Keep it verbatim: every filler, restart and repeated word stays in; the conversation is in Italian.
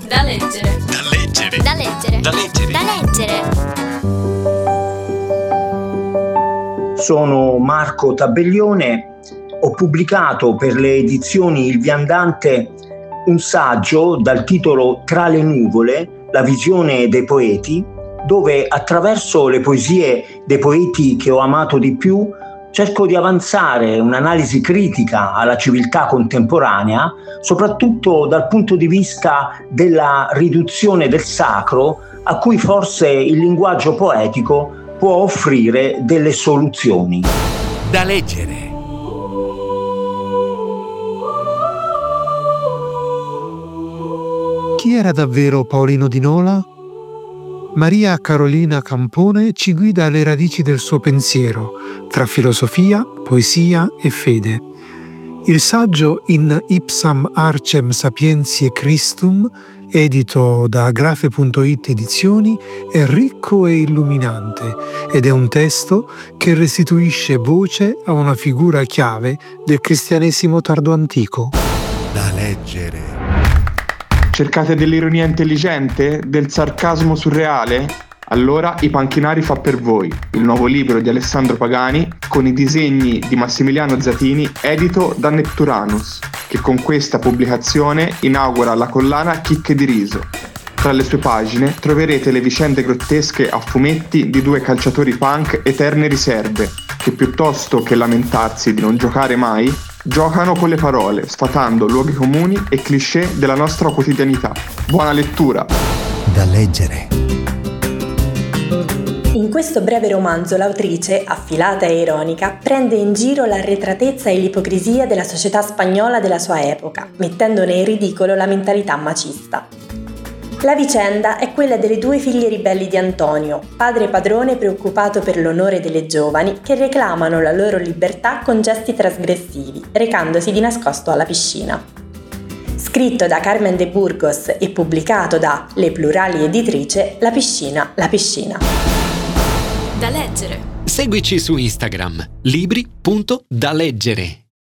Da leggere. Da leggere. Da leggere. Da leggere. Da leggere. Sono Marco Tabellione, ho pubblicato per le edizioni Il Viandante un saggio dal titolo Tra le nuvole, la visione dei poeti, dove attraverso le poesie dei poeti che ho amato di più cerco di avanzare un'analisi critica alla civiltà contemporanea, soprattutto dal punto di vista della riduzione del sacro, a cui forse il linguaggio poetico può offrire delle soluzioni. Da leggere. Chi era davvero Paolino di Nola? Maria Carolina Campone ci guida alle radici del suo pensiero, tra filosofia, poesia e fede. Il saggio In ipsam arcem sapientiae Christum, edito da Grafe punto it Edizioni, è ricco e illuminante ed è un testo che restituisce voce a una figura chiave del cristianesimo tardoantico. Da leggere. Cercate dell'ironia intelligente? Del sarcasmo surreale? Allora I Panchinari fa per voi, il nuovo libro di Alessandro Pagani con i disegni di Massimiliano Zatini, edito da Nepturanus, che con questa pubblicazione inaugura la collana Chicche di riso. Tra le sue pagine troverete le vicende grottesche a fumetti di due calciatori punk eterne riserve, che piuttosto che lamentarsi di non giocare mai, giocano con le parole, sfatando luoghi comuni e cliché della nostra quotidianità. Buona lettura! Da leggere. In questo breve romanzo l'autrice, affilata e ironica, prende in giro l'arretratezza e l'ipocrisia della società spagnola della sua epoca, mettendone in ridicolo la mentalità macista. La vicenda è quella delle due figlie ribelli di Antonio, padre e padrone preoccupato per l'onore delle giovani che reclamano la loro libertà con gesti trasgressivi, recandosi di nascosto alla piscina. Scritto da Carmen de Burgos e pubblicato da Le Plurali Editrice, La piscina, la piscina. Da leggere. Seguici su Instagram, libri punto da leggere.